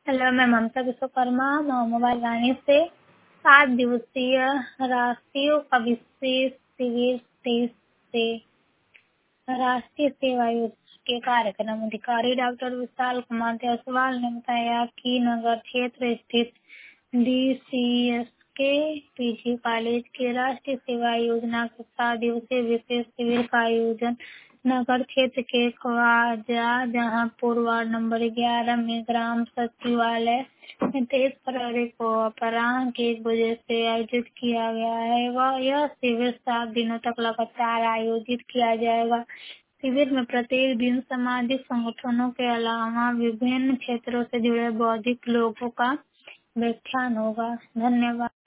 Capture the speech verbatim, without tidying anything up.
Hello, मैं ममता Vishwakarma mobile वाणी से सात दिवसीय राष्ट्रीय का विशेष शिविर तेईस से राष्ट्रीय सेवा योजना के कार्यक्रम अधिकारी डॉक्टर विशाल कुमार जायसवाल ने बताया कि नगर क्षेत्र स्थित डीसीएसके पीजी कॉलेज के राष्ट्रीय सेवा योजना के सात दिवसीय विशेष शिविर का आयोजन नगर क्षेत्र के ख्वाजा जहांपुर वार्ड नंबर ग्यारह में ग्राम सचिवालय में तेईस फरवरी को अपराह्न के एक बजे से आयोजित किया गया है। वह यह शिविर सात दिनों तक लगातार आयोजित किया जाएगा। शिविर में प्रत्येक दिन सामाजिक संगठनों के अलावा विभिन्न क्षेत्रों से जुड़े बौद्धिक लोगों का व्याख्यान होगा। धन्यवाद।